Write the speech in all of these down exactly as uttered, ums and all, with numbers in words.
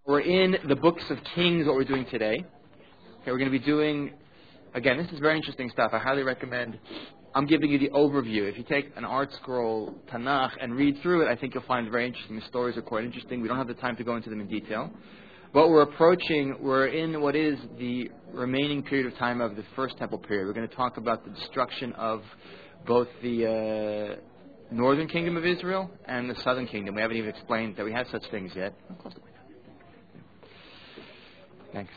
We're in the books of Kings, what we're doing today. Okay, we're going to be doing, again, this is very interesting stuff. I highly recommend, I'm giving you the overview. If you take an art scroll, Tanakh, and read through it, I think you'll find it very interesting. The stories are quite interesting. We don't have the time to go into them in detail. But we're approaching, we're in what is the remaining period of time of the First Temple period. We're going to talk about the destruction of both the uh, northern kingdom of Israel and the southern kingdom. We haven't even explained that we have such things yet. Oh, close the window. Thanks.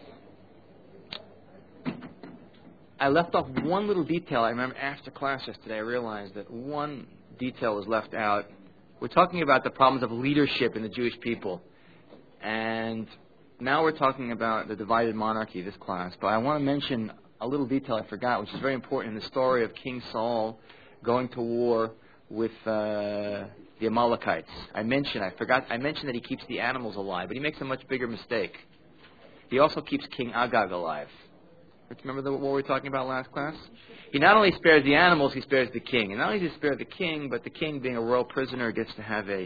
I left off one little detail. I remember after class yesterday I realized that one detail was left out. We're talking about the problems of leadership in the Jewish people. And now we're talking about the divided monarchy, this class. But I want to mention a little detail I forgot, which is very important in the story of King Saul going to war with uh, the Amalekites. I mentioned, I forgot, I mentioned that he keeps the animals alive, but he makes a much bigger mistake. He also keeps King Agag alive. Remember the, what we were talking about last class? He not only spares the animals, he spares the king. And not only does he spare the king, but the king, being a royal prisoner, gets to have a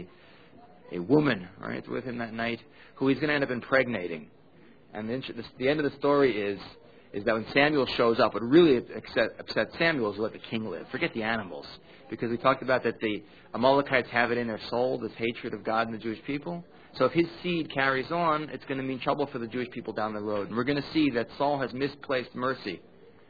a woman, right, with him that night, who he's going to end up impregnating. And the, the end of the story is is that when Samuel shows up, what really upset, upset Samuel is to let the king live. Forget the animals. Because we talked about that the Amalekites have it in their soul, this hatred of God and the Jewish people. So if his seed carries on, it's going to mean trouble for the Jewish people down the road. And we're going to see that Saul has misplaced mercy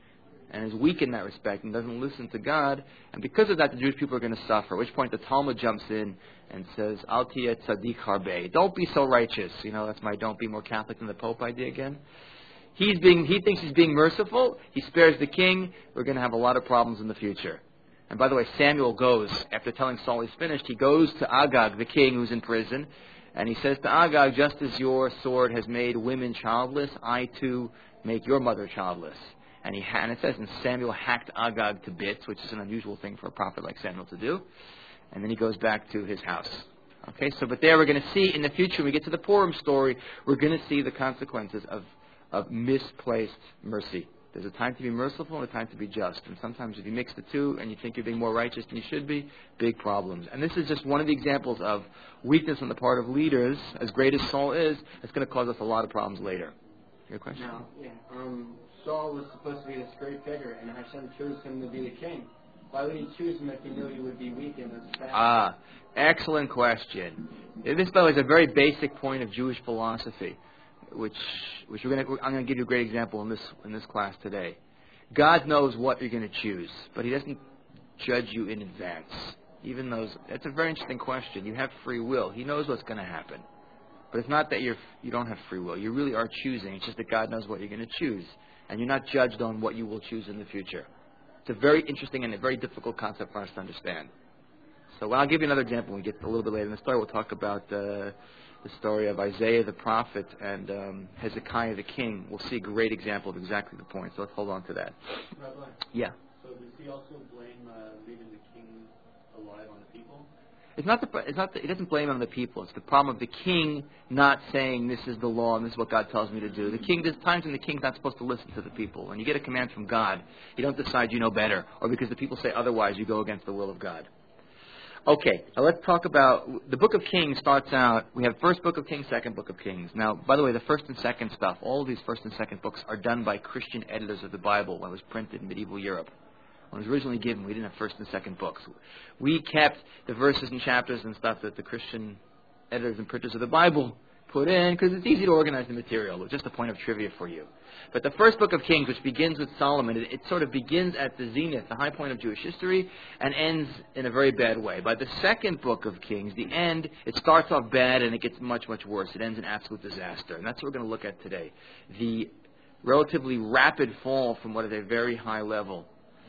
and is weak in that respect and doesn't listen to God. And because of that, the Jewish people are going to suffer. At which point the Talmud jumps in and says, Al tiya tzaddik harbe. Don't be so righteous. You know, that's my don't be more Catholic than the Pope idea again. He's being, he thinks he's being merciful. He spares the king. We're going to have a lot of problems in the future. And by the way, Samuel goes, after telling Saul he's finished, he goes to Agag, the king who's in prison. And he says to Agag, just as your sword has made women childless, I too make your mother childless. And he ha- and it says, and Samuel hacked Agag to bits, which is an unusual thing for a prophet like Samuel to do. And then he goes back to his house. Okay, so but there we're going to see in the future, when we get to the Purim story, we're going to see the consequences of, of misplaced mercy. There's a time to be merciful and a time to be just. And sometimes if you mix the two and you think you're being more righteous than you should be, big problems. And this is just one of the examples of weakness on the part of leaders, as great as Saul is, it's going to cause us a lot of problems later. Your question? Now, yeah, um, Saul was supposed to be this great figure, and Hashem chose him to be the king. Why would he choose him if he knew he would be weak and was bad? Ah, excellent question. This, by the way, is a very basic point of Jewish philosophy, which which we're going to, I'm going to give you a great example in this in this class today. God knows what you're going to choose, but He doesn't judge you in advance. Even those, that's a very interesting question. You have free will. He knows what's going to happen, but it's not that you're you don't have free will. You really are choosing. It's just that God knows what you're going to choose, and you're not judged on what you will choose in the future. It's a very interesting and a very difficult concept for us to understand. So well, I'll give you another example when we get a little bit later in the story. We'll talk about uh, the story of Isaiah the prophet and um, Hezekiah the king. We'll see a great example of exactly the point. So let's hold on to that. Rabbi, yeah. So does he also blame uh, leaving the king alive on the people? It's not the. It's not. The, it doesn't blame on the people. It's the problem of the king not saying this is the law and this is what God tells me to do. The king. There's times when the king's not supposed to listen to the people. When you get a command from God, you don't decide you know better, or because the people say otherwise, you go against the will of God. Okay, now let's talk about, the Book of Kings starts out, we have first Book of Kings, second Book of Kings. Now, by the way, the first and second stuff, all of these first and second books are done by Christian editors of the Bible when it was printed in medieval Europe. When it was originally given, we didn't have first and second books. We kept the verses and chapters and stuff that the Christian editors and printers of the Bible put in, because it's easy to organize the material. It's just a point of trivia for you. But the first Book of Kings, which begins with Solomon, it, it sort of begins at the zenith, the high point of Jewish history, and ends in a very bad way. By the second Book of Kings, the end, it starts off bad and it gets much, much worse. It ends in absolute disaster. And that's what we're going to look at today. The relatively rapid fall from what is a very high level.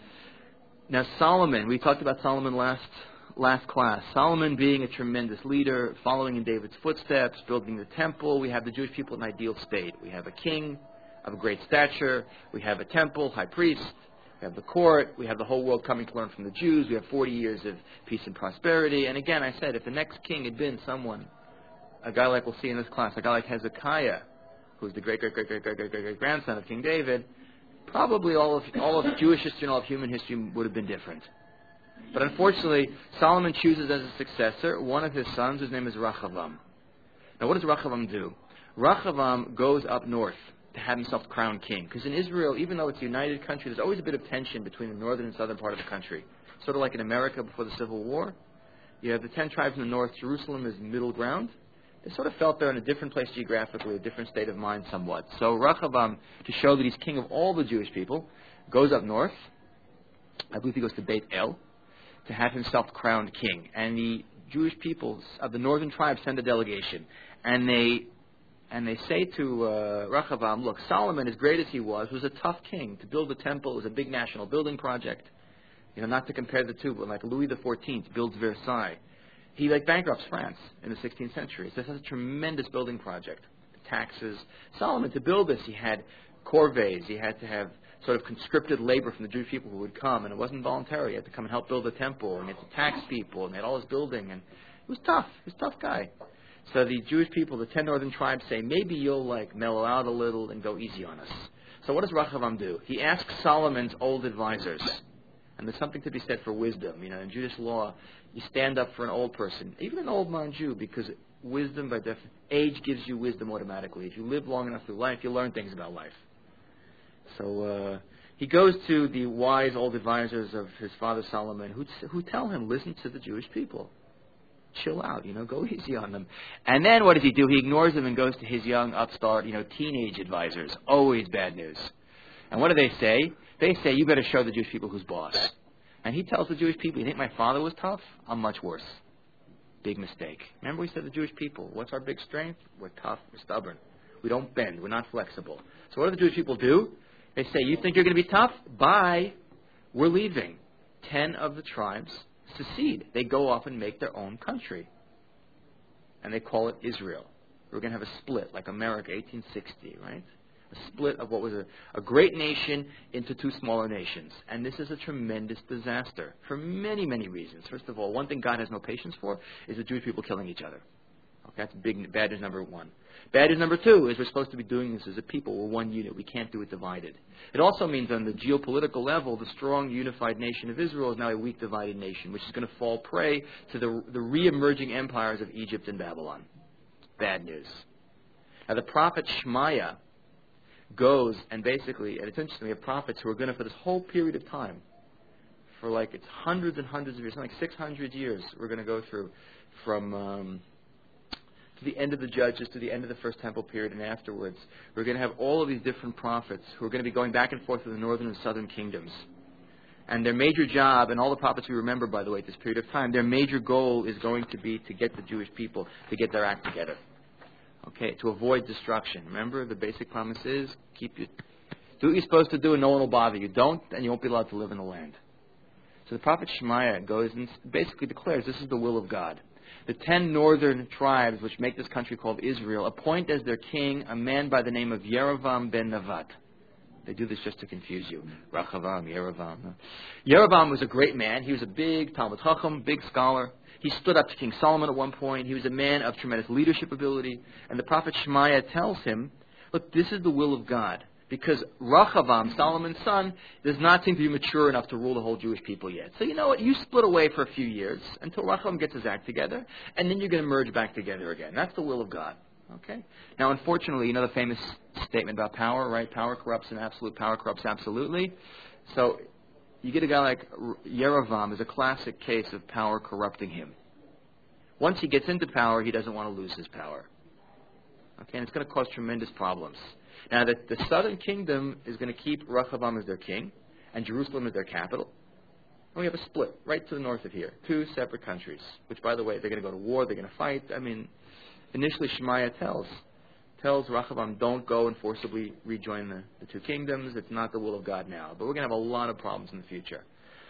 Now Solomon, we talked about Solomon last last class. Solomon being a tremendous leader, following in David's footsteps, building the temple. We have the Jewish people in an ideal state. We have a king of a great stature. We have a temple, high priest. We have the court. We have the whole world coming to learn from the Jews. We have forty years of peace and prosperity. And again, I said, if the next king had been someone, a guy like we'll see in this class, a guy like Hezekiah, who's the great, great, great, great, great, great, great, great grandson of King David, probably all of all of Jewish history and all of human history would have been different. But unfortunately, Solomon chooses as a successor one of his sons, whose name is Rehoboam. Now, what does Rechavam do? Rechavam goes up north to have himself crowned king. Because in Israel, even though it's a united country, there's always a bit of tension between the northern and southern part of the country. Sort of like in America before the Civil War. You have the ten tribes in the north. Jerusalem is middle ground. They sort of felt they're in a different place geographically, a different state of mind somewhat. So Rechavam, to show that he's king of all the Jewish people, goes up north. I believe he goes to Beit El to have himself crowned king. And the Jewish peoples of the northern tribes send a delegation. And they and they say to uh, Rechavam, look, Solomon, as great as he was, was a tough king. To build a temple was a big national building project. You know, not to compare the two, but like Louis the fourteenth builds Versailles. He like bankrupts France in the sixteenth century. So this is a tremendous building project. Taxes. Solomon, to build this, he had corvées. He had to have sort of conscripted labor from the Jewish people who would come, and it wasn't voluntary. He had to come and help build the temple, and he had to tax people, and he had all this building, and it was tough. He was a tough guy. So the Jewish people, the ten northern tribes, say, maybe you'll like mellow out a little and go easy on us. So what does Rechavam do? He asks Solomon's old advisors, and there's something to be said for wisdom. You know, in Jewish law, you stand up for an old person, even an old non-Jew, because wisdom, by definition, age gives you wisdom automatically. If you live long enough through life, you learn things about life. So uh, he goes to the wise old advisors of his father Solomon, who who tell him, listen to the Jewish people. Chill out, you know, go easy on them. And then what does he do? He ignores them and goes to his young upstart, you know, teenage advisors. Always bad news. And what do they say? They say, you better show the Jewish people who's boss. And he tells the Jewish people, you think my father was tough? I'm much worse. Big mistake. Remember we said the Jewish people, what's our big strength? We're tough, we're stubborn. We don't bend, we're not flexible. So what do the Jewish people do? They say, you think you're going to be tough? Bye. We're leaving. Ten of the tribes secede. They go off and make their own country. And they call it Israel. We're going to have a split, like America, eighteen sixty, right? A split of what was a, a great nation into two smaller nations. And this is a tremendous disaster for many, many reasons. First of all, one thing God has no patience for is the Jewish people killing each other. Okay, that's big, bad news number one. Bad news number two is we're supposed to be doing this as a people. We're one unit. We can't do it divided. It also means on the geopolitical level, the strong, unified nation of Israel is now a weak, divided nation, which is going to fall prey to the, the re-emerging empires of Egypt and Babylon. Bad news. Now, the prophet Shemaiah goes and basically, and it's interesting, we have prophets who are going to, for this whole period of time, for like it's hundreds and hundreds of years, something like six hundred years, we're going to go through from um, to the end of the Judges, to the end of the First Temple period, and afterwards, we're going to have all of these different prophets who are going to be going back and forth with the northern and southern kingdoms. And their major job, and all the prophets we remember, by the way, at this period of time, their major goal is going to be to get the Jewish people to get their act together. Okay, to avoid destruction. Remember, the basic promise is, keep you, do what you're supposed to do and no one will bother you. Don't, and you won't be allowed to live in the land. So the prophet Shemaiah goes and basically declares this is the will of God. The ten northern tribes, which make this country called Israel, appoint as their king a man by the name of Yerovam ben Nevat. They do this just to confuse you. Rechavam, Yerovam. Yerovam was a great man. He was a big Talmud Chacham, big scholar. He stood up to King Solomon at one point. He was a man of tremendous leadership ability. And the prophet Shemaiah tells him, look, this is the will of God. Because Rechavam, Solomon's son, does not seem to be mature enough to rule the whole Jewish people yet. So you know what? You split away for a few years until Rechavam gets his act together, and then you're going to merge back together again. That's the will of God. Okay? Now, unfortunately, you know the famous statement about power, right? Power corrupts and absolute power corrupts absolutely. So you get a guy like Yerovam is a classic case of power corrupting him. Once he gets into power, he doesn't want to lose his power. Okay? And it's going to cause tremendous problems. Now, the, the southern kingdom is going to keep Rechavam as their king, and Jerusalem as their capital. And we have a split right to the north of here. Two separate countries, which, by the way, they're going to go to war, they're going to fight. I mean, initially Shemaiah tells, tells Rechavam, don't go and forcibly rejoin the, the two kingdoms. It's not the will of God now. But we're going to have a lot of problems in the future.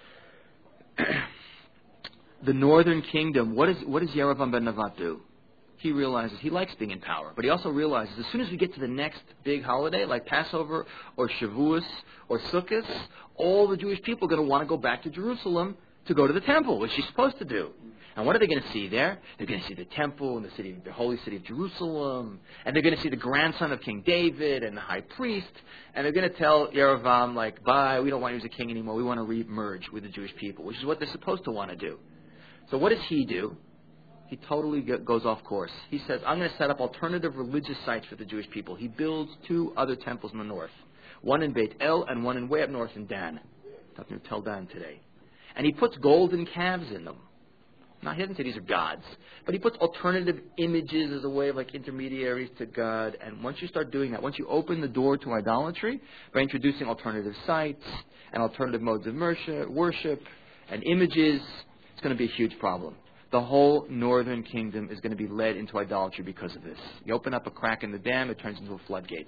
The northern kingdom, what, is, what does Yerovam ben Nevat do? He realizes he likes being in power, but he also realizes as soon as we get to the next big holiday, like Passover or Shavuos or Sukkot, all the Jewish people are going to want to go back to Jerusalem to go to the temple, which he's supposed to do. And what are they going to see there? They're going to see the temple and the city, the holy city of Jerusalem, and they're going to see the grandson of King David and the high priest, and they're going to tell Yerovam, like, bye, we don't want you as a king anymore. We want to re-merge with the Jewish people, which is what they're supposed to want to do. So what does he do? He totally go- goes off course. He says, I'm going to set up alternative religious sites for the Jewish people. He builds two other temples in the north, one in Beit El and one in way up north in Dan. Talking to Tel Dan today. And he puts golden calves in them. Now, he doesn't say these are gods, but he puts alternative images as a way of like intermediaries to God. And once you start doing that, once you open the door to idolatry by introducing alternative sites and alternative modes of worship and images, it's going to be a huge problem. The whole northern kingdom is going to be led into idolatry because of this. You open up a crack in the dam, it turns into a floodgate.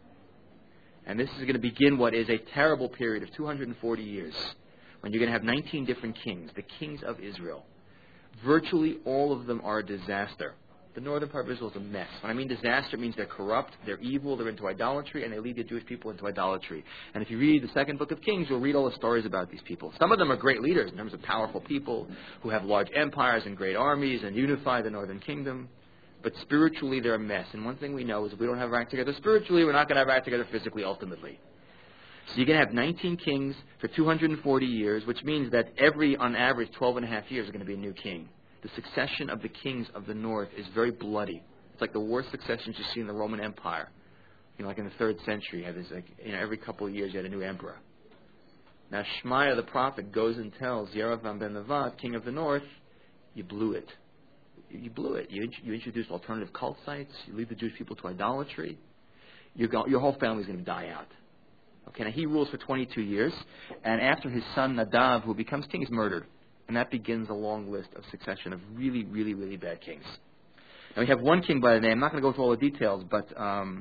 And this is going to begin what is a terrible period of two hundred forty years, when you're going to have nineteen different kings, the kings of Israel. Virtually all of them are a disaster. The northern part of Israel is a mess. When I mean disaster, it means they're corrupt, they're evil, they're into idolatry, and they lead the Jewish people into idolatry. And if you read the second book of Kings, you'll read all the stories about these people. Some of them are great leaders in terms of powerful people who have large empires and great armies and unify the northern kingdom. But spiritually, they're a mess. And one thing we know is if we don't have our act together spiritually, we're not going to have our act together physically, ultimately. So you're going to have nineteen kings for two hundred forty years, which means that every, on average, twelve and a half years are going to be a new king. The succession of the kings of the north is very bloody. It's like the worst successions you see in the Roman Empire. You know, like in the third century, you had this, like, you know, every couple of years you had a new emperor. Now Shemaiah the prophet goes and tells Yerovam ben Nevat, king of the north, you blew it. You blew it. You, you introduced alternative cult sites. You lead the Jewish people to idolatry. Your, your whole family is going to die out. Okay, now he rules for twenty-two years, and after his son Nadav, who becomes king, is murdered. And that begins a long list of succession of really, really, really bad kings. Now we have one king by the name, I'm not going to go through all the details, but um,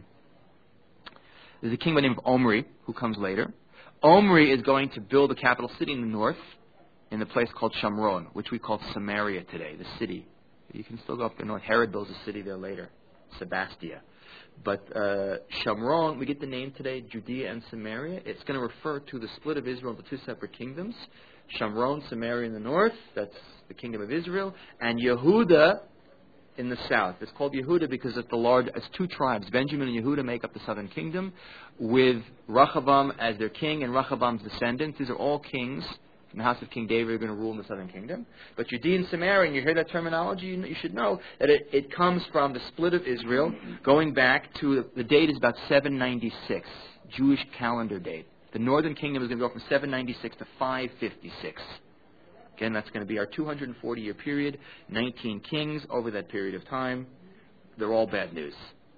there's a king by the name of Omri, who comes later. Omri is going to build a capital city in the north, in the place called Shamron, which we call Samaria today, the city. You can still go up there north. Herod builds a city there later, Sebastia. But uh, Shamron, we get the name today, Judea and Samaria. It's going to refer to the split of Israel into two separate kingdoms. Shamron, Samaria in the north, that's the kingdom of Israel, and Yehuda in the south. It's called Yehuda because it's the large, it's two tribes. Benjamin and Yehuda make up the southern kingdom, with Rehoboam as their king and Rehoboam's descendants. These are all kings from the house of King David who are going to rule in the southern kingdom. But Judea and Samaria, and you hear that terminology, you, you should know that it, it comes from the split of Israel, going back to, the date is about seven ninety-six, Jewish calendar date. The northern kingdom is going to go from seven ninety-six to five fifty-six. Again, that's going to be our two hundred forty year period, nineteen kings over that period of time. They're all bad news.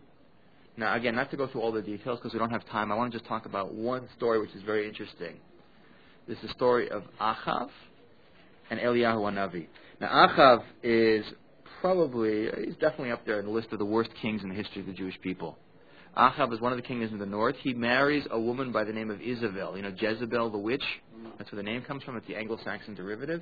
Now, again, not to go through all the details because we don't have time. I want to just talk about one story which is very interesting. This is the story of Achav and Eliyahu Hanavi. Now, Achav is probably, he's definitely up there in the list of the worst kings in the history of the Jewish people. Achav is one of the kings in the north. He marries a woman by the name of Isabel. You know, Jezebel the witch. That's where the name comes from. It's the Anglo-Saxon derivative.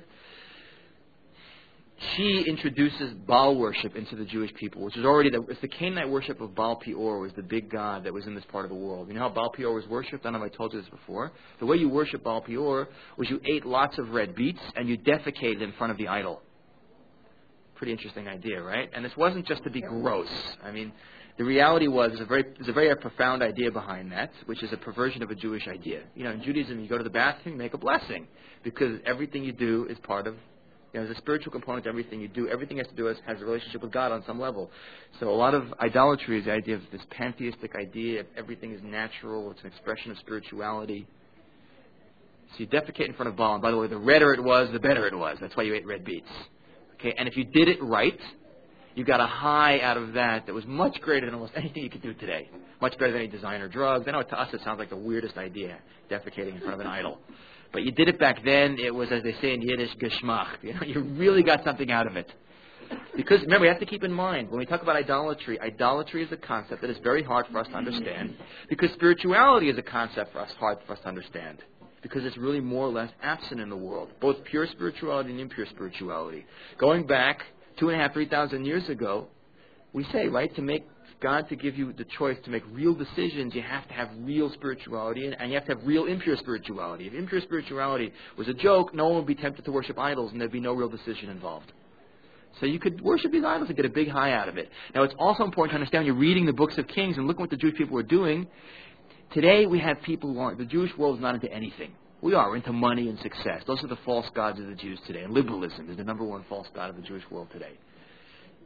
She introduces Baal worship into the Jewish people, which is already the, it's the Canaanite worship of Baal Peor, was the big god that was in this part of the world. You know how Baal Peor was worshipped? I don't know if I told you this before. The way you worship Baal Peor was you ate lots of red beets and you defecated in front of the idol. Pretty interesting idea, right? And this wasn't just to be gross. I mean, the reality was there's a very there's a very profound idea behind that, which is a perversion of a Jewish idea. You know, in Judaism, you go to the bathroom, you make a blessing, because everything you do is part of, you know, there's a spiritual component to everything you do. Everything has to do is has a relationship with God on some level. So a lot of idolatry is the idea of this pantheistic idea of everything is natural. It's an expression of spirituality. So you defecate in front of Baal, and by the way, the redder it was, the better it was. That's why you ate red beets. Okay, and if you did it right, you got a high out of that that was much greater than almost anything you could do today. Much better than any designer drugs. I know to us it sounds like the weirdest idea, defecating in front of an idol. But you did it back then, it was, as they say in Yiddish, geschmack. You know, you really got something out of it. Because, remember, we have to keep in mind, when we talk about idolatry, idolatry is a concept that is very hard for us to understand, because spirituality is a concept for us hard for us to understand. Because it's really more or less absent in the world, both pure spirituality and impure spirituality. Going back two and a half, three thousand years ago, we say, right, to make God to give you the choice to make real decisions, you have to have real spirituality, and, and you have to have real impure spirituality. If impure spirituality was a joke, no one would be tempted to worship idols, and there'd be no real decision involved. So you could worship these idols and get a big high out of it. Now, it's also important to understand, when you're reading the books of Kings and looking what the Jewish people were doing, today we have people who aren't, the Jewish world is not into anything. We are into money and success. Those are the false gods of the Jews today. And liberalism is the number one false god of the Jewish world today.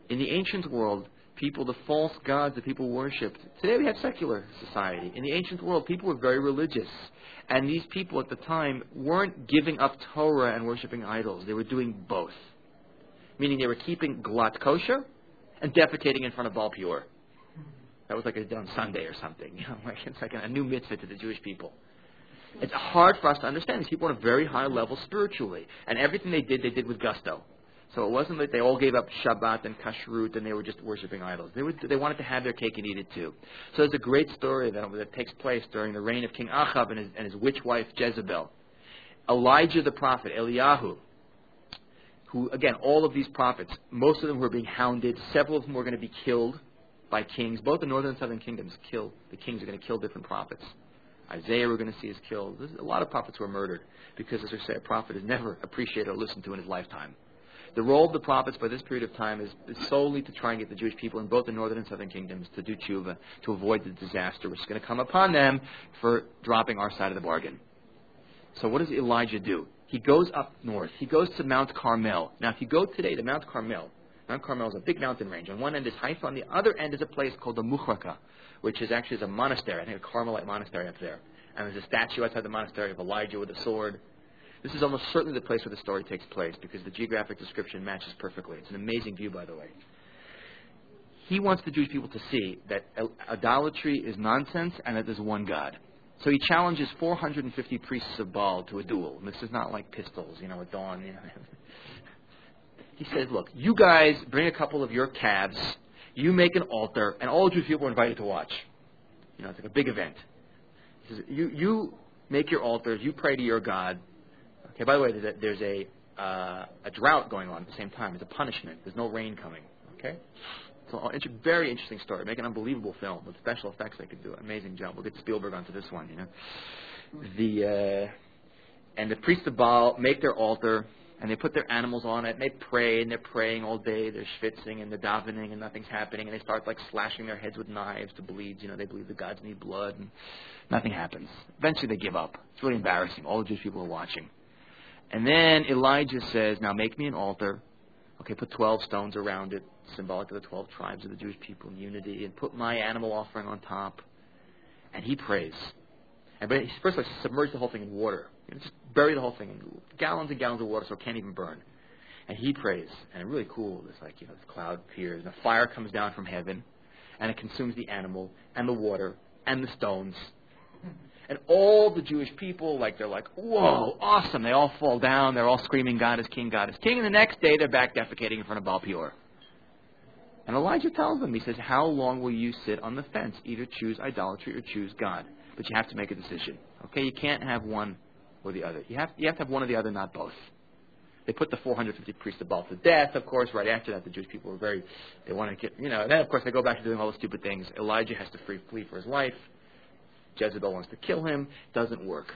In the ancient world, people, the false gods that people worshipped. Today we have secular society. In the ancient world, people were very religious. And these people at the time weren't giving up Torah and worshipping idols. They were doing both. Meaning they were keeping Glat kosher and defecating in front of Baal Peor. That was like a, on Sunday or something. You know, like it's like a new mitzvah to the Jewish people. It's hard for us to understand. These people were on a very high level spiritually. And everything they did, they did with gusto. So it wasn't like they all gave up Shabbat and Kashrut and they were just worshipping idols. They, were, they wanted to have their cake and eat it too. So there's a great story that, that takes place during the reign of King Achab and his, and his witch wife Jezebel. Elijah the prophet, Eliyahu, who, again, all of these prophets, most of them were being hounded. Several of them were going to be killed by kings. Both the northern and southern kingdoms killed. The kings are going to kill different prophets. Isaiah we're going to see is killed. There's a lot of prophets were murdered because, as I say, a prophet is never appreciated or listened to in his lifetime. The role of the prophets by this period of time is, is solely to try and get the Jewish people in both the northern and southern kingdoms to do tshuva, to avoid the disaster which is going to come upon them for dropping our side of the bargain. So what does Elijah do? He goes up north. He goes to Mount Carmel. Now, if you go today to Mount Carmel, Mount Carmel is a big mountain range. On one end is Haifa. On the other end is a place called the Muhraka, which is actually is a monastery. I think a Carmelite monastery up there. And there's a statue outside the monastery of Elijah with a sword. This is almost certainly the place where the story takes place because the geographic description matches perfectly. It's an amazing view, by the way. He wants the Jewish people to see that idolatry is nonsense and that there's one God. So he challenges four hundred fifty priests of Baal to a duel. And this is not like pistols, you know, at dawn. You know. He says, look, you guys bring a couple of your calves, you make an altar, and all Jewish people are invited to watch. You know, it's like a big event. He says, you, you make your altars, you pray to your God. Okay, by the way, there's a, there's a, uh, a drought going on at the same time. It's a punishment. There's no rain coming. Okay? So it's a very interesting story. Make an unbelievable film with special effects they could do. Amazing job. We'll get Spielberg onto this one, you know. The, uh, and the priests of Baal make their altar, and they put their animals on it, and they pray, and they're praying all day. They're schwitzing, and they're davening, and nothing's happening. And they start, like, slashing their heads with knives to bleed. You know, they believe the gods need blood, and nothing happens. Eventually they give up. It's really embarrassing. All the Jewish people are watching. And then Elijah says, now make me an altar. Okay, put twelve stones around it, symbolic of the twelve tribes of the Jewish people in unity, and put my animal offering on top. And he prays. And but he first like submerge the whole thing in water. You know, just bury the whole thing in gallons and gallons of water so it can't even burn. And he prays. And really cool, it's like, you know, this cloud appears, and a fire comes down from heaven, and it consumes the animal, and the water, and the stones. And all the Jewish people, like, they're like, whoa, awesome. They all fall down. They're all screaming, God is king, God is king. And the next day, they're back defecating in front of Baal Peor. And Elijah tells them, he says, how long will you sit on the fence? Either choose idolatry or choose God. But you have to make a decision. Okay? You can't have one or the other. You have, you have to have one or the other, not both. They put the four hundred fifty priests of Baal to death, of course. Right after that, the Jewish people were very, they want to get, you know, and then, of course, they go back to doing all the stupid things. Elijah has to free, flee for his life. Jezebel wants to kill him. Doesn't work.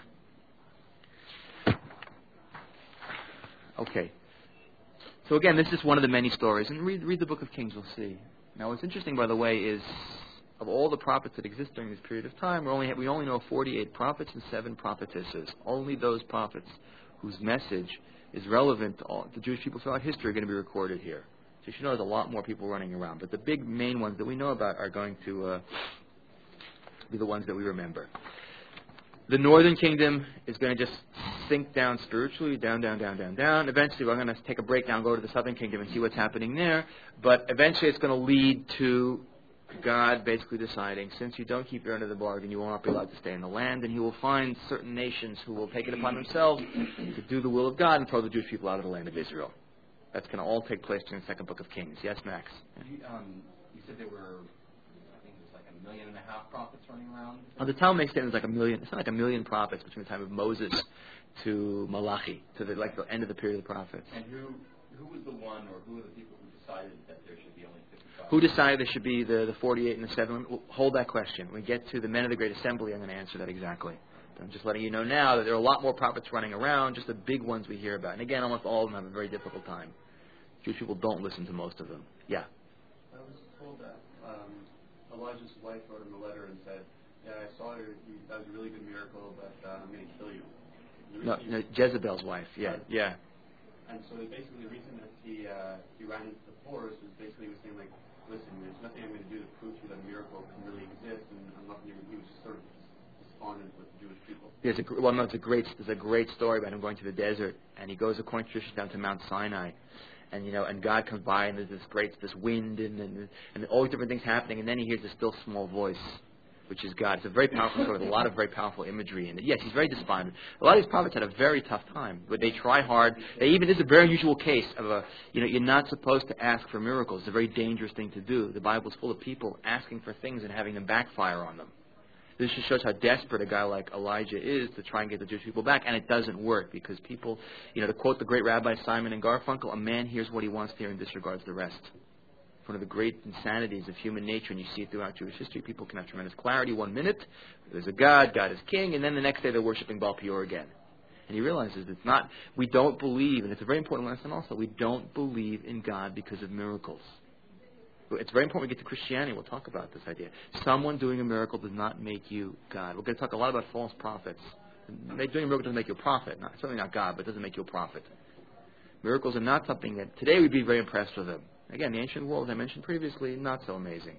Okay. So again, this is one of the many stories. And read, read the book of Kings, you'll see. Now what's interesting, by the way, is of all the prophets that exist during this period of time, we only, have, we only know forty-eight prophets and seven prophetesses. Only those prophets whose message is relevant to all the Jewish people throughout history are going to be recorded here. So you should know there's a lot more people running around. But the big main ones that we know about are going to uh, be the ones that we remember. The northern kingdom is going to just sink down spiritually, down, down, down, down, down. Eventually, we're going to take a break now and go to the southern kingdom and see what's happening there. But eventually, it's going to lead to God basically deciding, since you don't keep your end of the bargain, you will not be allowed to stay in the land, and He will find certain nations who will take it upon themselves to do the will of God and throw the Jewish people out of the land of Israel. That's going to all take place in the second book of Kings. Yes, Max? You, um, you said there were, I think it was like a million and a half prophets running around? Oh, the Talmud makes statements like a million. It's not like a million prophets between the time of Moses to Malachi, to the, like the end of the period of the prophets. And who who was the one, or who were the people who decided that there should be only fifty-five? Who decided there should be the, the forty-eight and the seven? We'll hold that question. When we get to the men of the Great Assembly, I'm going to answer that exactly. I'm just letting you know now that there are a lot more prophets running around, just the big ones we hear about. And again, almost all of them have a very difficult time. Jewish people don't listen to most of them. Yeah? I was told that um, Elijah's wife wrote him a letter and said, yeah, I saw her, you, that was a really good miracle, but uh, I'm going to kill you. you No, no, Jezebel's wife. Yeah, Right. yeah. and so basically the reason that he uh, he ran into the forest was basically he was saying like, listen, there's nothing I'm going to do to prove to you that a miracle can really exist, and I'm not going to. He was just sort of despondent with the Jewish people. There's a well, no, it's a great there's a great story about him going to the desert, and he goes according to tradition down to Mount Sinai, and you know, and God comes by, and there's this great this wind, and and, and all these different things happening, and then he hears a still small voice, which is God. It's a very powerful story with a lot of very powerful imagery in it. Yes, he's very despondent. A lot of these prophets had a very tough time, but they try hard. They even this is a very unusual case of a you know you're not supposed to ask for miracles. It's a very dangerous thing to do. The Bible's full of people asking for things and having them backfire on them. This just shows how desperate a guy like Elijah is to try and get the Jewish people back, and it doesn't work because people, you know, to quote the great Rabbi Simon and Garfunkel, a man hears what he wants to hear and disregards the rest. It's one of the great insanities of human nature, and you see it throughout Jewish history. People can have tremendous clarity one minute, there's a God, God is king, and then the next day they're worshiping Baal Peor again. And he realizes it's not, we don't believe, and it's a very important lesson also, we don't believe in God because of miracles. It's very important we get to Christianity. We'll talk about this idea. Someone doing a miracle does not make you God. We're going to talk a lot about false prophets. Doing a miracle doesn't make you a prophet. Not, certainly not God, but it doesn't make you a prophet. Miracles are not something that today we'd be very impressed with them. Again, the ancient world, as I mentioned previously, not so amazing.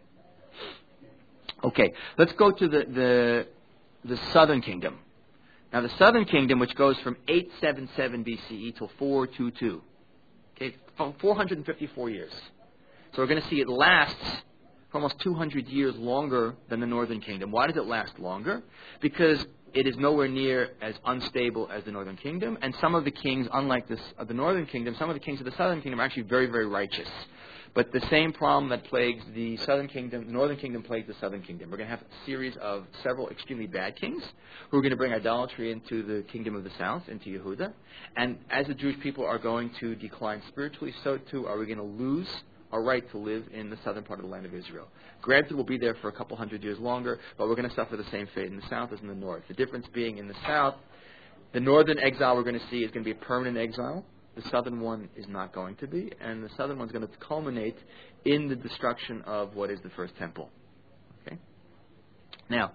Okay, let's go to the, the, the southern kingdom. Now, the southern kingdom, which goes from eight seventy-seven B C E till four twenty-two. Okay, four hundred fifty-four years. So we're going to see it lasts for almost two hundred years longer than the northern kingdom. Why does it last longer? Because it is nowhere near as unstable as the northern kingdom, and some of the kings, unlike this of the northern kingdom, some of the kings of the southern kingdom are actually very, very righteous. But the same problem that plagues the southern kingdom, the northern kingdom plagues the southern kingdom. We're going to have a series of several extremely bad kings who are going to bring idolatry into the kingdom of the south, into Yehuda. And as the Jewish people are going to decline spiritually, so too are we going to lose our right to live in the southern part of the land of Israel. Granted, we'll be there for a couple hundred years longer, but we're going to suffer the same fate in the south as in the north. The difference being in the south, the northern exile we're going to see is going to be a permanent exile. The southern one is not going to be, and the southern one is going to culminate in the destruction of what is the first temple. Okay. Now,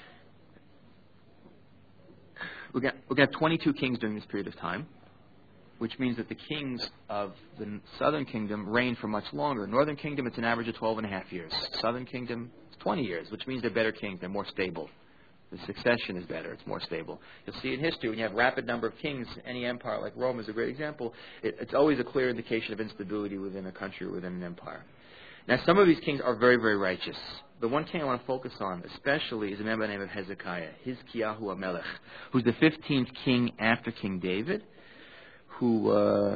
we're going to have twenty-two kings during this period of time, which means that the kings of the southern kingdom reign for much longer. Northern kingdom, it's an average of twelve and a half years. Southern kingdom, it's twenty years, which means they're better kings. They're more stable. The succession is better. It's more stable. You'll see in history, when you have rapid number of kings, any empire like Rome is a great example. It, it's always a clear indication of instability within a country or within an empire. Now, some of these kings are very, very righteous. The one king I want to focus on especially is a man by the name of Hezekiah, Hizkiyahu HaMelech, who's the fifteenth king after King David, who uh,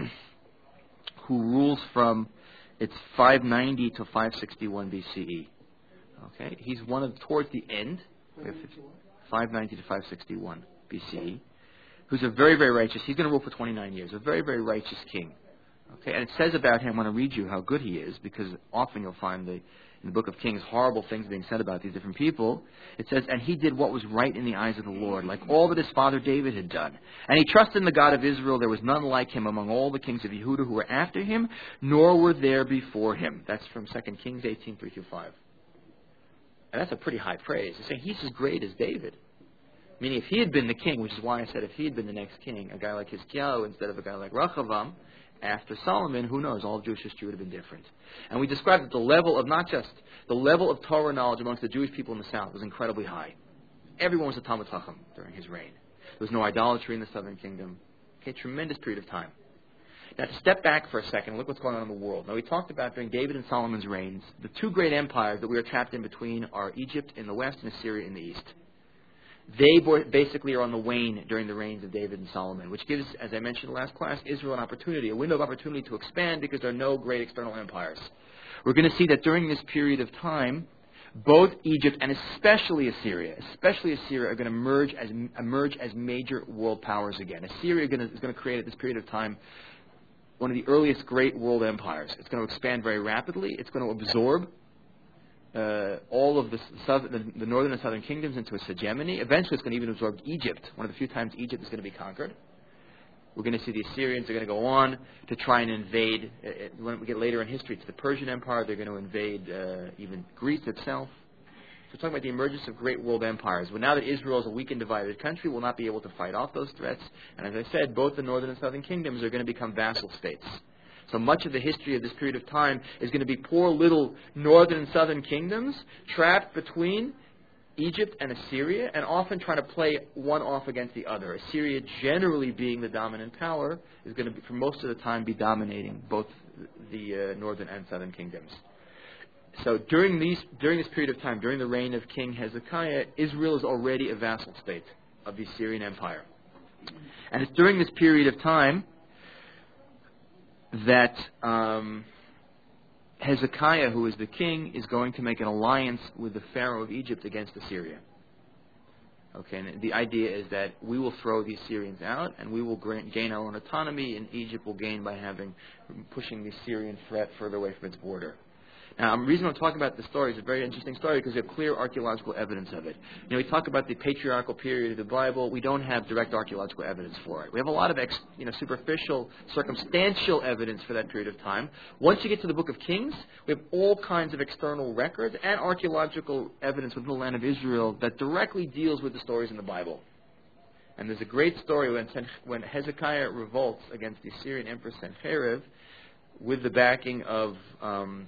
who rules from, it's five ninety to five sixty-one B C E. Okay, he's one of, towards the end, five ninety to five sixty-one B C E, who's a very, very righteous, he's going to rule for twenty-nine years, a very, very righteous king. Okay, and it says about him, I want to read you how good he is, because often you'll find the, in the book of Kings horrible things being said about these different people. It says, and he did what was right in the eyes of the Lord, like all that his father David had done. And he trusted in the God of Israel. There was none like him among all the kings of Yehuda who were after him, nor were there before him. That's from Second Kings eighteen, three through five. And that's a pretty high praise. He's saying he's as great as David. Meaning if he had been the king, which is why I said if he had been the next king, a guy like Hizkiyahu instead of a guy like Rechavam, after Solomon, who knows, all of Jewish history would have been different. And we described that the level of, not just, the level of Torah knowledge amongst the Jewish people in the south was incredibly high. Everyone was a Talmud Chacham during his reign. There was no idolatry in the southern kingdom. Okay, tremendous period of time. Now, to step back for a second and look what's going on in the world. Now, we talked about during David and Solomon's reigns, the two great empires that we are trapped in between are Egypt in the west and Assyria in the east. They basically are on the wane during the reigns of David and Solomon, which gives, as I mentioned in the last class, Israel an opportunity, a window of opportunity to expand because there are no great external empires. We're going to see that during this period of time, both Egypt and especially Assyria, especially Assyria, are going to emerge as, emerge as major world powers again. Assyria is going to create at this period of time one of the earliest great world empires. It's going to expand very rapidly. It's going to absorb uh, all of the, southern, the, the northern and southern kingdoms into its hegemony. Eventually, it's going to even absorb Egypt, one of the few times Egypt is going to be conquered. We're going to see the Assyrians are going to go on to try and invade. Uh, when we get later in history, it's the Persian Empire. They're going to invade uh, even Greece itself. we're talking about the emergence of great world empires. Well, now that Israel is a weak and divided country, will not be able to fight off those threats. And as I said, both the northern and southern kingdoms are going to become vassal states. So much of the history of this period of time is going to be poor little northern and southern kingdoms trapped between Egypt and Assyria, and often trying to play one off against the other. Assyria, generally being the dominant power, is going to, be, for most of the time, be dominating both the uh, northern and southern kingdoms. So during these, during this period of time, during the reign of King Hezekiah, Israel is already a vassal state of the Assyrian Empire. And it's during this period of time that um, Hezekiah, who is the king, is going to make an alliance with the Pharaoh of Egypt against Assyria. Okay, and the idea is that we will throw the Assyrians out, and we will gain our own autonomy, and Egypt will gain by having pushing the Assyrian threat further away from its border. Now, the reason I'm talking about this story is a very interesting story because we have clear archaeological evidence of it. You know, we talk about the patriarchal period of the Bible. We don't have direct archaeological evidence for it. We have a lot of ex, you know, superficial, circumstantial evidence for that period of time. Once you get to the Book of Kings, we have all kinds of external records and archaeological evidence within the land of Israel that directly deals with the stories in the Bible. And there's a great story when, when Hezekiah revolts against the Assyrian Emperor Sennacherib with the backing of... Um,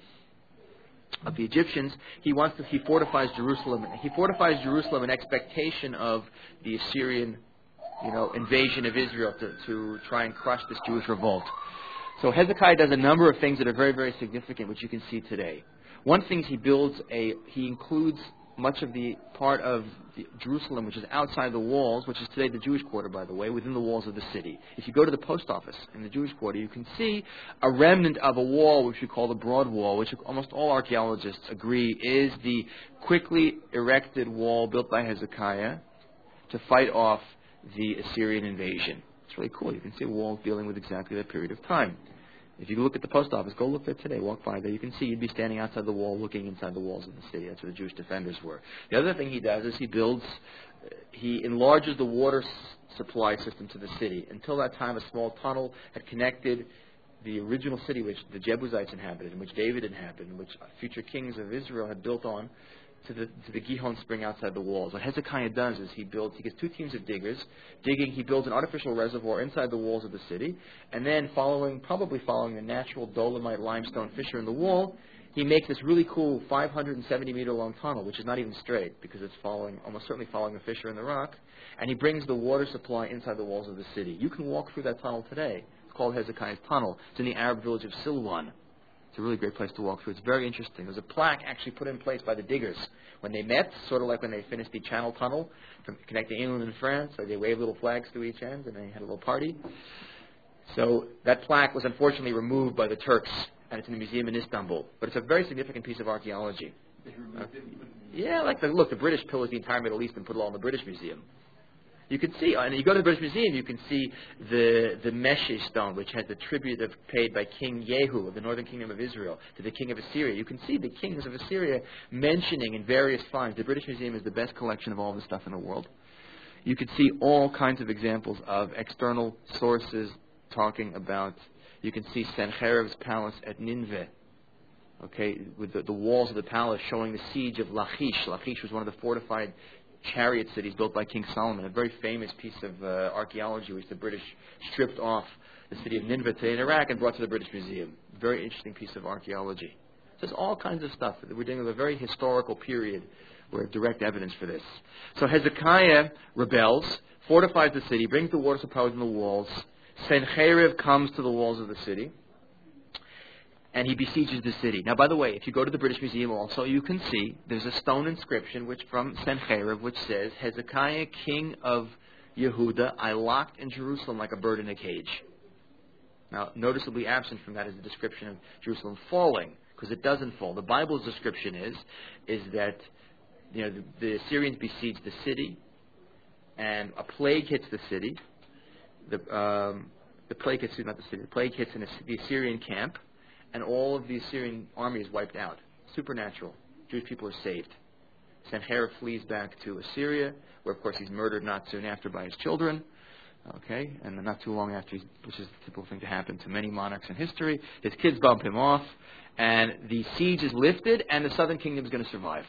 of the Egyptians. He wants to, he fortifies Jerusalem. He fortifies Jerusalem in expectation of the Assyrian, you know, invasion of Israel to, to try and crush this Jewish revolt. So Hezekiah does a number of things that are very, very significant, which you can see today. One thing is he builds a, he includes much of the part of the Jerusalem, which is outside the walls, which is today the Jewish quarter, by the way, within the walls of the city. If you go to the post office in the Jewish quarter, you can see a remnant of a wall, which we call the Broad Wall, which almost all archaeologists agree is the quickly erected wall built by Hezekiah to fight off the Assyrian invasion. It's really cool. You can see a wall dealing with exactly that period of time. If you look at the post office, go look there today, walk by there, you can see you'd be standing outside the wall looking inside the walls of the city. That's where the Jewish defenders were. The other thing he does is he builds, he enlarges the water s- supply system to the city. Until that time, a small tunnel had connected the original city which the Jebusites inhabited, and which David inhabited, and which future kings of Israel had built on, to the to the Gihon spring outside the walls. What Hezekiah does is he builds, he gets two teams of diggers, digging, he builds an artificial reservoir inside the walls of the city, and then following, probably following the natural dolomite limestone fissure in the wall, he makes this really cool five hundred seventy meter long tunnel, which is not even straight, because it's following, almost certainly following a fissure in the rock, and he brings the water supply inside the walls of the city. You can walk through that tunnel today. It's called Hezekiah's Tunnel. It's in the Arab village of Silwan. It's a really great place to walk through. It's very interesting. There's a plaque actually put in place by the diggers when they met, sort of like when they finished the Channel Tunnel from connecting England and France. So they waved little flags to each end and they had a little party. So that plaque was unfortunately removed by the Turks, and it's in a museum in Istanbul. But it's a very significant piece of archaeology. They removed it and put it in- Yeah, like the, look, the British pillaged the entire Middle East and put it all in the British Museum. You can see, and you go to the British Museum, you can see the the Meshe stone, which has the tribute of, paid by King Yehu of the northern kingdom of Israel to the king of Assyria. You can see the kings of Assyria mentioning in various finds. The British Museum is the best collection of all the stuff in the world. You can see all kinds of examples of external sources talking about, you can see Sennacherib's palace at Nineveh, okay, with the, the walls of the palace showing the siege of Lachish. Lachish was one of the fortified chariot cities built by King Solomon, a very famous piece of uh, archaeology which the British stripped off the city of Nineveh today in Iraq and brought to the British Museum. Very interesting piece of archaeology. So there's all kinds of stuff. We're dealing with a very historical period where direct evidence for this. So Hezekiah rebels, fortifies the city, brings the water supply within the walls. Sennacherib comes to the walls of the city, and he besieges the city. Now, by the way, if you go to the British Museum also, you can see there's a stone inscription which from Sennacherib which says, Hezekiah, king of Yehuda, I locked in Jerusalem like a bird in a cage. Now, noticeably absent from that is the description of Jerusalem falling, because it doesn't fall. The Bible's description is is that you know the, the Assyrians besiege the city, and a plague hits the city. The um, the plague hits not the city. The plague hits in a, the Assyrian camp. And all of the Assyrian army is wiped out. Supernatural. Jewish people are saved. Sennacherib flees back to Assyria, where of course he's murdered not soon after by his children. Okay, and not too long after, he's, which is the typical thing to happen to many monarchs in history. His kids bump him off, and the siege is lifted, and the southern kingdom is going to survive.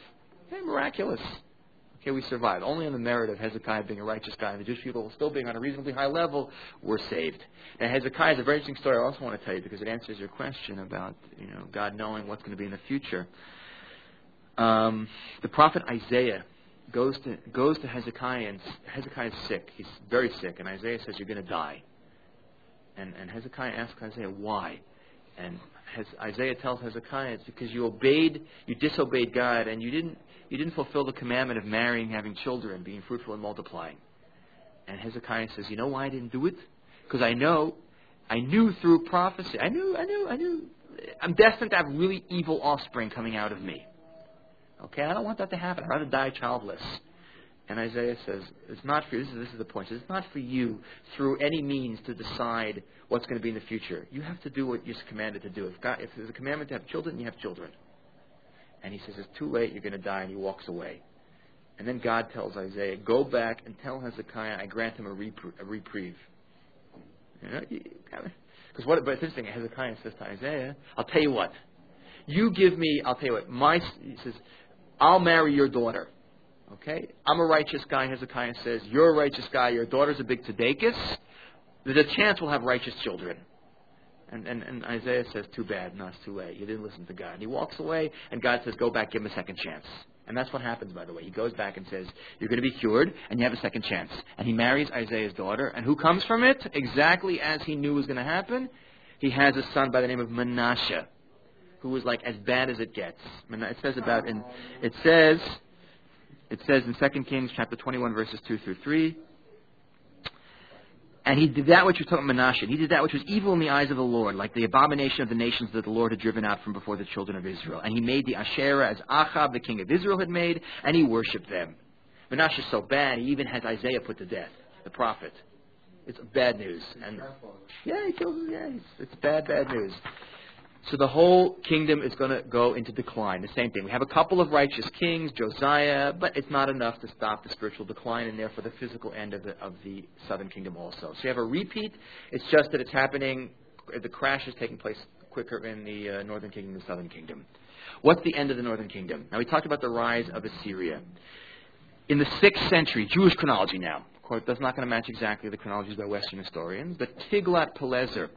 Okay, miraculous. Okay, we survived. Only on the merit of Hezekiah being a righteous guy and the Jewish people still being on a reasonably high level, we're saved. Now, Hezekiah is a very interesting story I also want to tell you because it answers your question about, you know, God knowing what's going to be in the future. Um, the prophet Isaiah goes to goes to Hezekiah, and Hezekiah's sick. He's very sick, and Isaiah says, "You're going to die." And, and Hezekiah asks Isaiah, "Why?" And Hez, Isaiah tells Hezekiah, "It's because you obeyed, you disobeyed God, and you didn't you didn't fulfill the commandment of marrying, having children, being fruitful and multiplying." And Hezekiah says, "You know why I didn't do it? Because I know, I knew through prophecy. I knew, I knew, I knew. I'm destined to have really evil offspring coming out of me. Okay, I don't want that to happen. I'd rather die childless." And Isaiah says, "It's not for you." This is, this is the point. It's not for you through any means to decide what's going to be in the future. You have to do what you're commanded to do. If, God, if there's a commandment to have children, you have children. And he says, "It's too late. You're going to die." And he walks away. And then God tells Isaiah, "Go back and tell Hezekiah I grant him a, repr- a reprieve." You know, because what? But it's interesting. Hezekiah says to Isaiah, "I'll tell you what. You give me. I'll tell you what. My." He says, "I'll marry your daughter." Okay? I'm a righteous guy, Hezekiah says. You're a righteous guy. Your daughter's a big tzedekis. There's a chance we'll have righteous children. And, and, and Isaiah says, "Too bad. No, it's too late. You didn't listen to God." And he walks away, and God says, "Go back, give him a second chance." And that's what happens, by the way. He goes back and says, "You're going to be cured, and you have a second chance." And he marries Isaiah's daughter. And who comes from it? Exactly as he knew was going to happen. He has a son by the name of Manasseh, who was like as bad as it gets. It says about in it says it says in Second Kings chapter twenty-one verses two through three. And he did that which was talking about Manasseh. He did that which was evil in the eyes of the Lord, like the abomination of the nations that the Lord had driven out from before the children of Israel. And he made the Asherah as Achab, the king of Israel, had made, and he worshipped them. Manasseh is so bad, he even has Isaiah put to death, the prophet. It's bad news. And yeah, he kills. Yeah, it's, it's bad, bad news. So the whole kingdom is going to go into decline. The same thing. We have a couple of righteous kings, Josiah, but it's not enough to stop the spiritual decline and therefore the physical end of the, of the southern kingdom also. So you have a repeat. It's just that it's happening, the crash is taking place quicker in the uh, northern kingdom than the southern kingdom. What's the end of the northern kingdom? Now we talked about the rise of Assyria. In the sixth century, Jewish chronology now, of course that's not going to match exactly the chronologies by Western historians, but Tiglath-Pileser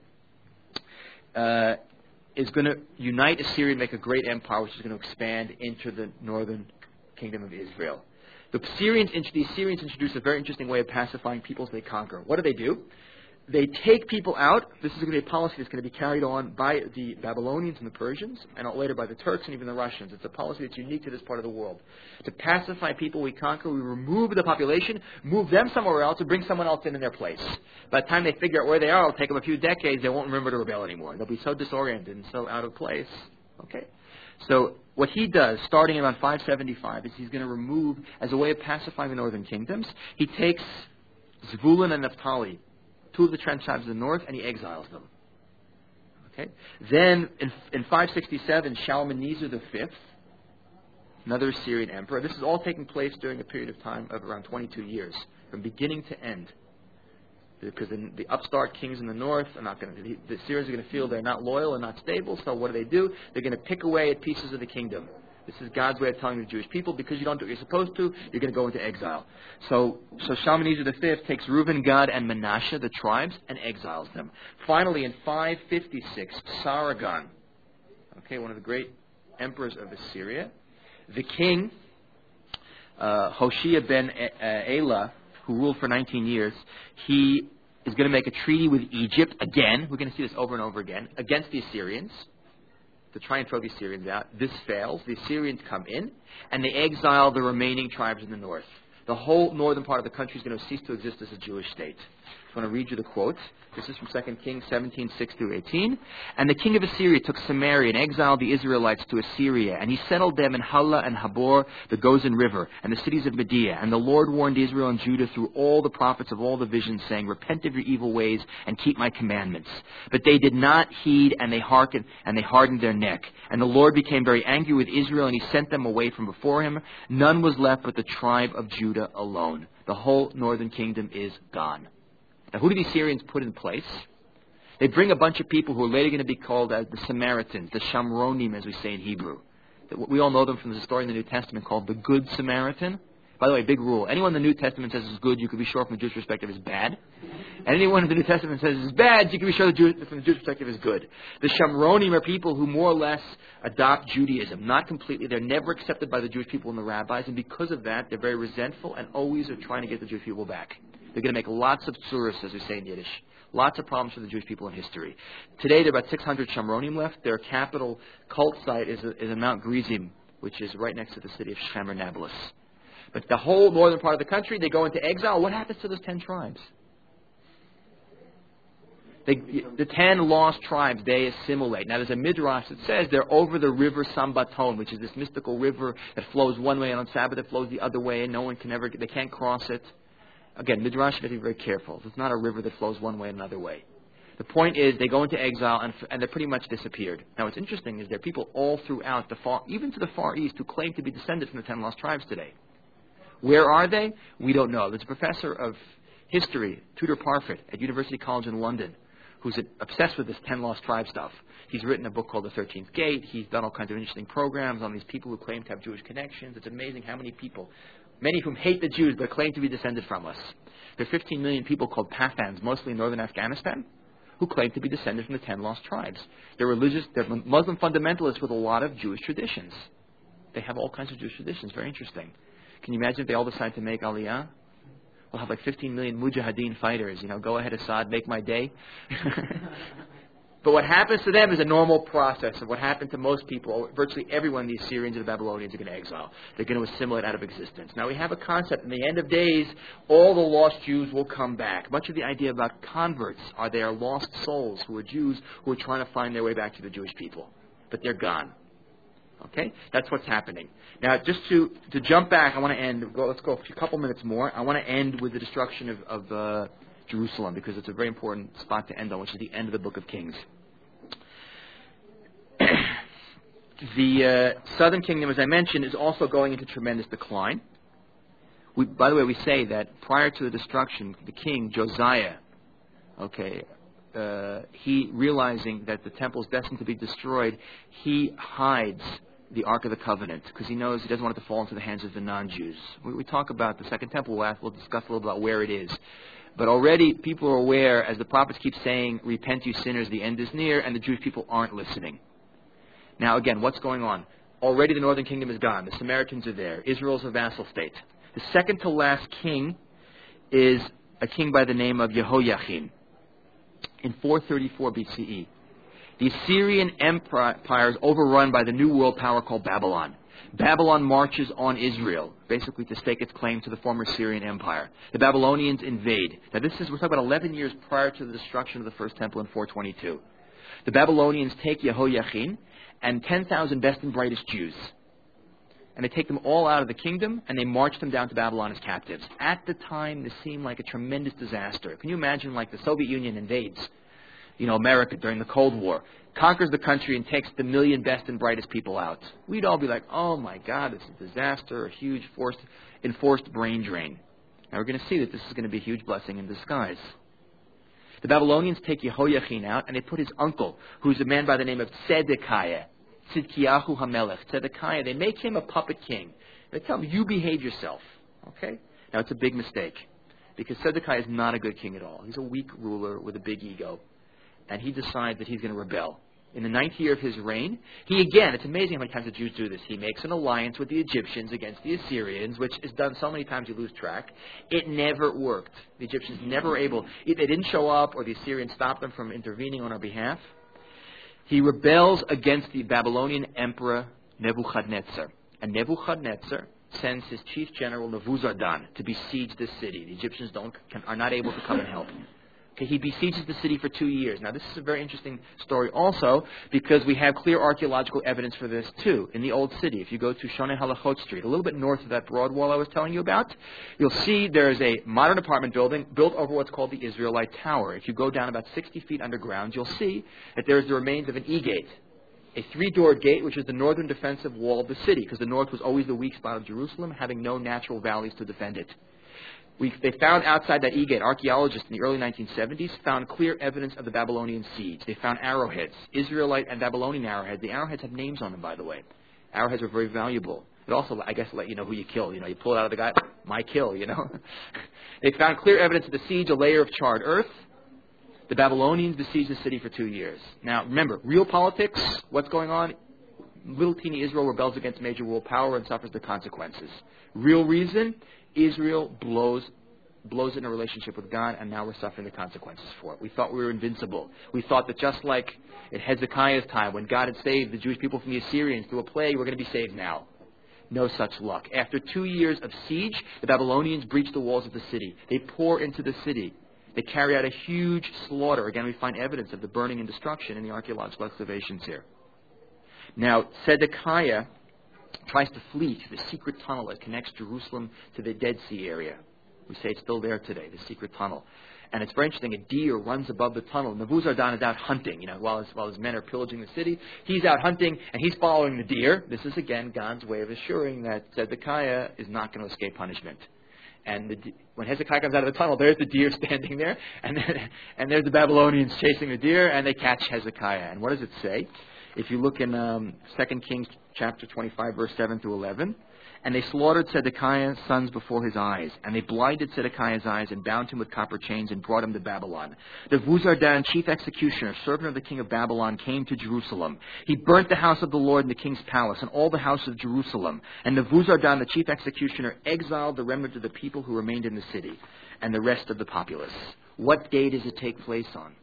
uh, is going to unite Assyria and make a great empire, which is going to expand into the northern kingdom of Israel. The Assyrians, the Assyrians introduce a very interesting way of pacifying peoples they conquer. What do they do? They take people out. This is going to be a policy that's going to be carried on by the Babylonians and the Persians, and later by the Turks and even the Russians. It's a policy that's unique to this part of the world. To pacify people we conquer, we remove the population, move them somewhere else, and bring someone else in in their place. By the time they figure out where they are, it'll take them a few decades. They won't remember to rebel anymore. They'll be so disoriented and so out of place. Okay? So what he does, starting around five seventy-five, is he's going to remove, as a way of pacifying the northern kingdoms, he takes Zvulun and Naphtali, two of the tribes of the north, and he exiles them. Okay. Then in, in five sixty-seven, Shalmaneser the fifth, another Assyrian emperor. This is all taking place during a period of time of around twenty-two years, from beginning to end. Because the, the upstart kings in the north are not going to. The, the Assyrians are going to feel they're not loyal and not stable. So what do they do? They're going to pick away at pieces of the kingdom. This is God's way of telling the Jewish people, because you don't do what you're supposed to, you're going to go into exile. So, so Shalmaneser the fifth takes Reuben, Gad, and Manasseh, the tribes, and exiles them. Finally, in five fifty-six, Sargon, okay, one of the great emperors of Assyria, the king, uh, Hoshea ben Elah, who ruled for nineteen years, he is going to make a treaty with Egypt again. We're going to see this over and over again, against the Assyrians, to try and throw the Assyrians out. This fails. The Assyrians come in, and they exile the remaining tribes in the north. The whole northern part of the country is going to cease to exist as a Jewish state. I want to read you the quotes. This is from Second Kings seventeen, six through eighteen. And the king of Assyria took Samaria and exiled the Israelites to Assyria. And he settled them in Hala and Habor, the Gozan River, and the cities of Media. And the Lord warned Israel and Judah through all the prophets of all the visions, saying, "Repent of your evil ways and keep my commandments." But they did not heed, and they hearkened, and they hardened their neck. And the Lord became very angry with Israel, and he sent them away from before him. None was left but the tribe of Judah alone. The whole northern kingdom is gone. Now, who do the Assyrians put in place? They bring a bunch of people who are later going to be called as the Samaritans, the Shamronim, as we say in Hebrew. We all know them from the story in the New Testament called the Good Samaritan. By the way, big rule. Anyone in the New Testament says is good, you can be sure from the Jewish perspective is bad. And anyone in the New Testament says is bad, you can be sure the Jew, from the Jewish perspective is good. The Shomronim are people who more or less adopt Judaism. Not completely. They're never accepted by the Jewish people and the rabbis. And because of that, they're very resentful and always are trying to get the Jewish people back. They're going to make lots of tsuras, as we say in Yiddish. Lots of problems for the Jewish people in history. Today, there are about six hundred Shomronim left. Their capital cult site is, is in Mount Gerizim, which is right next to the city of Shechem or Nablus. But the whole northern part of the country, they go into exile. What happens to those ten tribes? They, the ten lost tribes, they assimilate. Now, there's a midrash that says they're over the river Sambaton, which is this mystical river that flows one way, and on Sabbath it flows the other way, and no one can ever, they can't cross it. Again, midrash should be very careful. It's not a river that flows one way and another way. The point is, they go into exile, and, and they're pretty much disappeared. Now, what's interesting is there are people all throughout the far, even to the Far East, who claim to be descended from the ten lost tribes today. Where are they? We don't know. There's a professor of history, Tudor Parfitt, at University College in London, who's obsessed with this ten lost tribe stuff. He's written a book called The thirteenth Gate. He's done all kinds of interesting programs on these people who claim to have Jewish connections. It's amazing how many people, many of whom hate the Jews, but claim to be descended from us. There are fifteen million people called Pathans, mostly in northern Afghanistan, who claim to be descended from the ten lost tribes. They're religious, they're Muslim fundamentalists with a lot of Jewish traditions. They have all kinds of Jewish traditions. Very interesting. Can you imagine if they all decide to make Aliyah? We'll have like fifteen million Mujahideen fighters. You know, go ahead, Assad, make my day. But what happens to them is a normal process of what happened to most people. Virtually everyone, the Assyrians and the Babylonians, are going to exile. They're going to assimilate out of existence. Now, we have a concept. In the end of days, all the lost Jews will come back. Much of the idea about converts are they are lost souls who are Jews who are trying to find their way back to the Jewish people. But they're gone. Okay? That's what's happening. Now, just to, to jump back, I want to end, go, let's go a couple minutes more. I want to end with the destruction of, of uh, Jerusalem, because it's a very important spot to end on, which is the end of the Book of Kings. The uh, southern kingdom, as I mentioned, is also going into tremendous decline. We, by the way, we say that prior to the destruction, the king, Josiah, okay, uh, he, realizing that the temple is destined to be destroyed, he hides the Ark of the Covenant, because he knows he doesn't want it to fall into the hands of the non-Jews. We, we talk about the Second Temple, we'll, we'll discuss a little about where it is. But already people are aware, as the prophets keep saying, repent you sinners, the end is near, and the Jewish people aren't listening. Now again, what's going on? Already the northern kingdom is gone. The Samaritans are there. Israel's a vassal state. The second to last king is a king by the name of Jehoiachin in four thirty-four B C E. The Assyrian Empire is overrun by the new world power called Babylon. Babylon marches on Israel, basically to stake its claim to the former Syrian Empire. The Babylonians invade. Now this is, we're talking about eleven years prior to the destruction of the first temple in four twenty-two. The Babylonians take Jehoiachin and ten thousand best and brightest Jews. And they take them all out of the kingdom, and they march them down to Babylon as captives. At the time, this seemed like a tremendous disaster. Can you imagine, like, the Soviet Union invades, you know, America during the Cold War, conquers the country and takes the million best and brightest people out? We'd all be like, oh my God, this is a disaster, a huge forced, enforced brain drain. Now we're going to see that this is going to be a huge blessing in disguise. The Babylonians take Jehoiachin out, and they put his uncle, who's a man by the name of Zedekiah, Tzidkiyahu HaMelech, Zedekiah. They make him a puppet king. They tell him, you behave yourself. Okay? Now it's a big mistake, because Zedekiah is not a good king at all. He's a weak ruler with a big ego. And he decides that he's going to rebel. In the ninth year of his reign, he again, it's amazing how many times the Jews do this. He makes an alliance with the Egyptians against the Assyrians, which is done so many times you lose track. It never worked. The Egyptians never were able, they didn't show up, or the Assyrians stopped them from intervening on our behalf. He rebels against the Babylonian emperor Nebuchadnezzar. And Nebuchadnezzar sends his chief general Nebuzaradan to besiege this city. The Egyptians don't, can, are not able to come and help. Okay, he besieges the city for two years. Now, this is a very interesting story also, because we have clear archaeological evidence for this too in the Old City. If you go to Shoneh Halachot Street, a little bit north of that broad wall I was telling you about, you'll see there is a modern apartment building built over what's called the Israelite Tower. If you go down about sixty feet underground, you'll see that there is the remains of an E-gate, a three-doored gate, which is the northern defensive wall of the city, because the north was always the weak spot of Jerusalem, having no natural valleys to defend it. We, they found outside that E-gate, archaeologists in the early nineteen seventies found clear evidence of the Babylonian siege. They found arrowheads, Israelite and Babylonian arrowheads. The arrowheads have names on them, by the way. Arrowheads were very valuable. It also, I guess, let you know who you kill. You know, you pull it out of the guy, my kill, you know. They found clear evidence of the siege, a layer of charred earth. The Babylonians besieged the city for two years. Now, remember, real politics, what's going on? Little teeny Israel rebels against major world power and suffers the consequences. Real reason, Israel blows blows in a relationship with God, and now we're suffering the consequences for it. We thought we were invincible. We thought that just like in Hezekiah's time, when God had saved the Jewish people from the Assyrians through a plague, we're going to be saved now. No such luck. After two years of siege, the Babylonians breach the walls of the city. They pour into the city. They carry out a huge slaughter. Again, we find evidence of the burning and destruction in the archaeological excavations here. Now, Zedekiah tries to flee to the secret tunnel that connects Jerusalem to the Dead Sea area. We say it's still there today, the secret tunnel. And it's very interesting, a deer runs above the tunnel. Nebuzaradan is out hunting, you know, while his, while his men are pillaging the city. He's out hunting, and he's following the deer. This is, again, God's way of assuring that Zedekiah is not going to escape punishment. And the, when Hezekiah comes out of the tunnel, there's the deer standing there, and, then, and there's the Babylonians chasing the deer, and they catch Hezekiah. And what does it say? If you look in um, Second Kings chapter twenty-five, verse seven through eleven, and they slaughtered Zedekiah's sons before his eyes, and they blinded Zedekiah's eyes and bound him with copper chains and brought him to Babylon. Nebuzaradan, chief executioner, servant of the king of Babylon, came to Jerusalem. He burnt the house of the Lord in the king's palace and all the house of Jerusalem. And Nebuzaradan, the chief executioner, exiled the remnant of the people who remained in the city and the rest of the populace. What day does it take place on?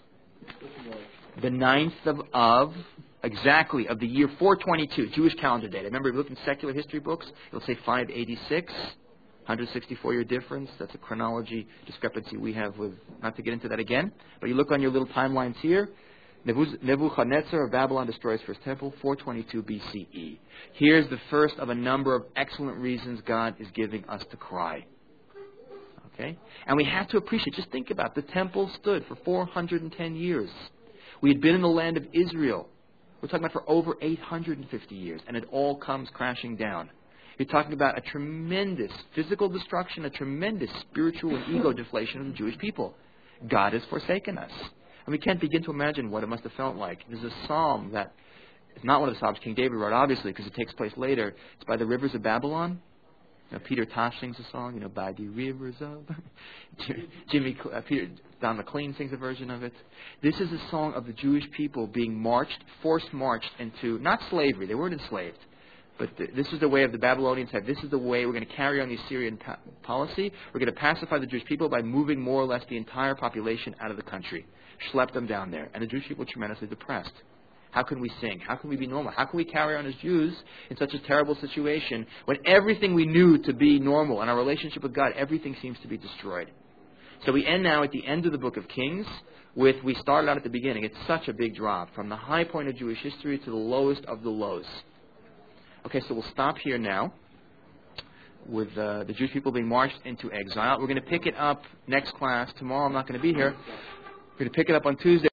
The ninth of, of exactly, of the year four twenty-two, Jewish calendar date. Remember, if you look in secular history books, it'll say five eighty-six, one hundred sixty-four year difference. That's a chronology discrepancy we have with, not to get into that again, but you look on your little timelines here. Nebuchadnezzar of Babylon destroys first temple, four twenty-two B C E. Here's the first of a number of excellent reasons God is giving us to cry. Okay? And we have to appreciate, just think about it, the temple stood for four hundred ten years. We had been in the land of Israel. We're talking about for over eight hundred fifty years, and it all comes crashing down. You're talking about a tremendous physical destruction, a tremendous spiritual and ego deflation of the Jewish people. God has forsaken us. And we can't begin to imagine what it must have felt like. There's a psalm that, it's not one of the psalms King David wrote, obviously, because it takes place later. It's by the rivers of Babylon. You know, Peter Tosh sings a song, you know, by the rivers of... Jimmy, uh, Peter, Don McLean sings a version of it. This is a song of the Jewish people being marched, forced marched into, not slavery, they weren't enslaved, but th- this is the way of the Babylonians said, this is the way we're going to carry on the Assyrian pa- policy. We're going to pacify the Jewish people by moving more or less the entire population out of the country, schlep them down there. And the Jewish people were tremendously depressed. How can we sing? How can we be normal? How can we carry on as Jews in such a terrible situation when everything we knew to be normal and our relationship with God, everything seems to be destroyed? So we end now at the end of the book of Kings with, we started out at the beginning. It's such a big drop from the high point of Jewish history to the lowest of the lows. Okay, so we'll stop here now with uh, the Jewish people being marched into exile. We're going to pick it up next class. Tomorrow I'm not going to be here. We're going to pick it up on Tuesday.